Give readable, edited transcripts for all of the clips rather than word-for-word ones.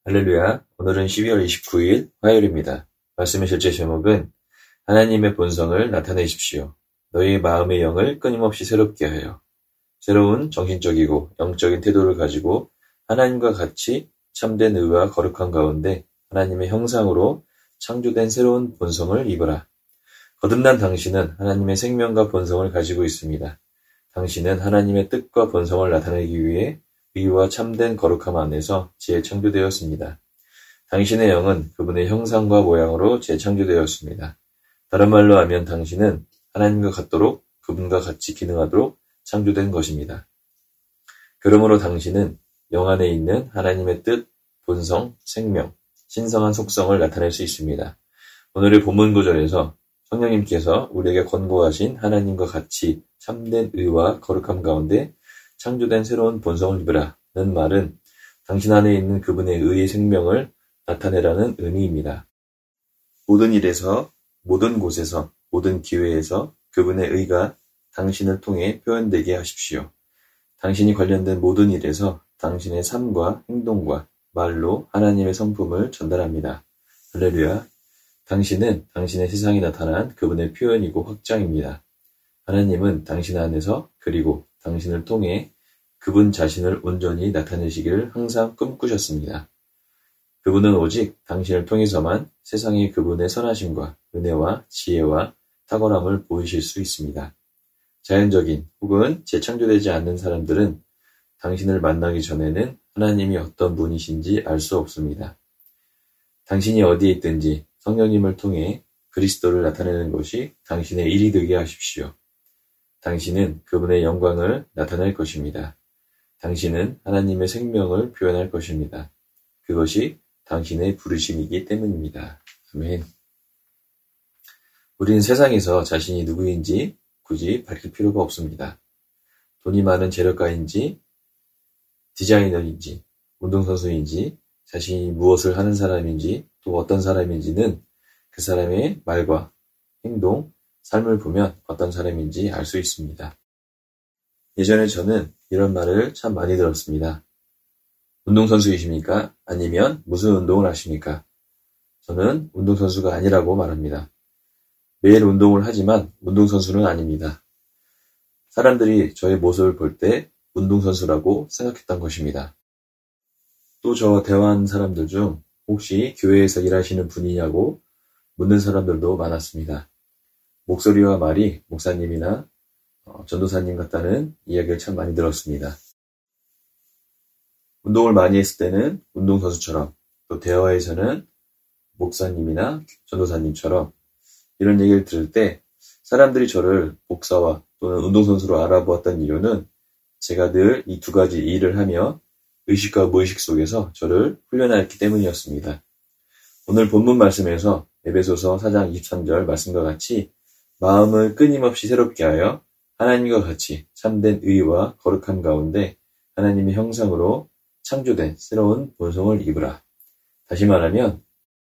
할렐루야. 오늘은 12월 29일 화요일입니다. 말씀의 실제 제목은 하나님의 본성을 나타내십시오. 너희 마음의 영을 끊임없이 새롭게 하여. 새로운 정신적이고 영적인 태도를 가지고 하나님과 같이 참된 의와 거룩한 가운데 하나님의 형상으로 창조된 새로운 본성을 입으라. 거듭난 당신은 하나님의 생명과 본성을 가지고 있습니다. 당신은 하나님의 뜻과 본성을 나타내기 위해 의와 참된 거룩함 안에서 재창조되었습니다. 당신의 영은 그분의 형상과 모양으로 재창조되었습니다. 다른 말로 하면 당신은 하나님과 같도록 그분과 같이 기능하도록 창조된 것입니다. 그러므로 당신은 영 안에 있는 하나님의 뜻, 본성, 생명, 신성한 속성을 나타낼 수 있습니다. 오늘의 본문 구절에서 성령님께서 우리에게 권고하신 하나님과 같이 참된 의와 거룩함 가운데 창조된 새로운 본성을 입으라는 말은 당신 안에 있는 그분의 의의 생명을 나타내라는 의미입니다. 모든 일에서, 모든 곳에서, 모든 기회에서 그분의 의가 당신을 통해 표현되게 하십시오. 당신이 관련된 모든 일에서 당신의 삶과 행동과 말로 하나님의 성품을 전달합니다. 할렐루야. 당신은 당신의 세상에 나타난 그분의 표현이고 확장입니다. 하나님은 당신 안에서 그리고 당신을 통해 그분 자신을 온전히 나타내시기를 항상 꿈꾸셨습니다. 그분은 오직 당신을 통해서만 세상에 그분의 선하심과 은혜와 지혜와 탁월함을 보이실 수 있습니다. 자연적인 혹은 재창조되지 않는 사람들은 당신을 만나기 전에는 하나님이 어떤 분이신지 알 수 없습니다. 당신이 어디에 있든지 성령님을 통해 그리스도를 나타내는 것이 당신의 일이 되게 하십시오. 당신은 그분의 영광을 나타낼 것입니다. 당신은 하나님의 생명을 표현할 것입니다. 그것이 당신의 부르심이기 때문입니다. 아멘. 우리는 세상에서 자신이 누구인지 굳이 밝힐 필요가 없습니다. 돈이 많은 재력가인지, 디자이너인지, 운동선수인지, 자신이 무엇을 하는 사람인지, 또 어떤 사람인지는 그 사람의 말과 행동, 삶을 보면 어떤 사람인지 알 수 있습니다. 예전에 저는 이런 말을 참 많이 들었습니다. 운동선수이십니까? 아니면 무슨 운동을 하십니까? 저는 운동선수가 아니라고 말합니다. 매일 운동을 하지만 운동선수는 아닙니다. 사람들이 저의 모습을 볼 때 운동선수라고 생각했던 것입니다. 또 저와 대화한 사람들 중 혹시 교회에서 일하시는 분이냐고 묻는 사람들도 많았습니다. 목소리와 말이 목사님이나 전도사님 같다는 이야기를 참 많이 들었습니다. 운동을 많이 했을 때는 운동선수처럼, 또 대화에서는 목사님이나 전도사님처럼 이런 얘기를 들을 때 사람들이 저를 목사와 또는 운동선수로 알아보았던 이유는 제가 늘 이 두 가지 일을 하며 의식과 무의식 속에서 저를 훈련하였기 때문이었습니다. 오늘 본문 말씀에서 에베소서 4장 23절 말씀과 같이 마음을 끊임없이 새롭게 하여 하나님과 같이 참된 의와 거룩함 가운데 하나님의 형상으로 창조된 새로운 본성을 입으라. 다시 말하면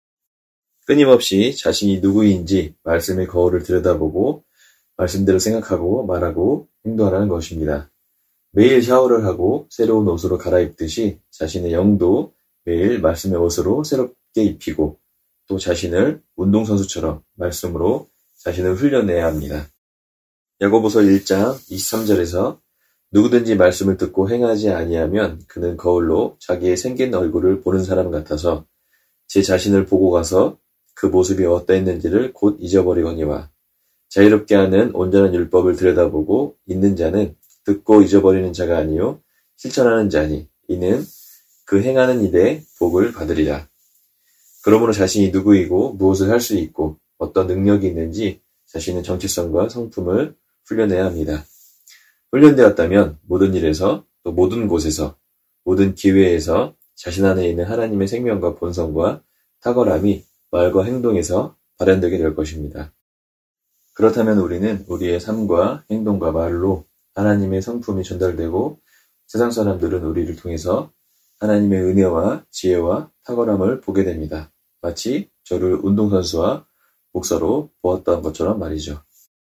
끊임없이 자신이 누구인지 말씀의 거울을 들여다보고 말씀대로 생각하고 말하고 행동하라는 것입니다. 매일 샤워를 하고 새로운 옷으로 갈아입듯이 자신의 영도 매일 말씀의 옷으로 새롭게 입히고 또 자신을 운동선수처럼 말씀으로 자신을 훈련해야 합니다. 야고보서 1장 23절에서 누구든지 말씀을 듣고 행하지 아니하면 그는 거울로 자기의 생긴 얼굴을 보는 사람 같아서 제 자신을 보고 가서 그 모습이 어떠했는지를 곧 잊어버리거니와 자유롭게 하는 온전한 율법을 들여다보고 있는 자는 듣고 잊어버리는 자가 아니요 실천하는 자니 이는 그 행하는 일에 복을 받으리라. 그러므로 자신이 누구이고 무엇을 할 수 있고 어떤 능력이 있는지 자신의 정체성과 성품을 훈련해야 합니다. 훈련되었다면 모든 일에서 또 모든 곳에서 모든 기회에서 자신 안에 있는 하나님의 생명과 본성과 탁월함이 말과 행동에서 발현되게 될 것입니다. 그렇다면 우리는 우리의 삶과 행동과 말로 하나님의 성품이 전달되고 세상 사람들은 우리를 통해서 하나님의 은혜와 지혜와 탁월함을 보게 됩니다. 마치 저를 운동선수와 목사로 보았던 것처럼 말이죠.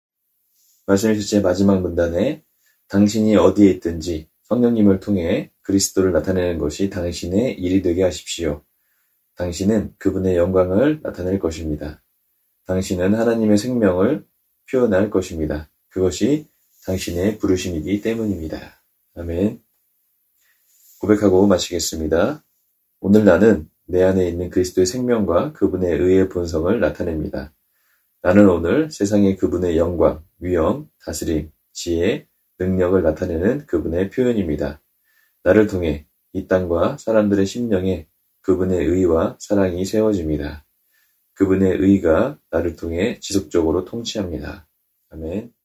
말씀의 실제 마지막 문단에 당신이 어디에 있든지 성령님을 통해 그리스도를 나타내는 것이 당신의 일이 되게 하십시오. 당신은 그분의 영광을 나타낼 것입니다. 당신은 하나님의 생명을 표현할 것입니다. 그것이 당신의 부르심이기 때문입니다. 아멘. 고백하고 마치겠습니다. 오늘 나는 내 안에 있는 그리스도의 생명과 그분의 의의 본성을 나타냅니다. 나는 오늘 세상에 그분의 영광, 위엄, 다스림, 지혜, 능력을 나타내는 그분의 표현입니다. 나를 통해 이 땅과 사람들의 심령에 그분의 의와 사랑이 세워집니다. 그분의 의가 나를 통해 지속적으로 통치합니다. 아멘.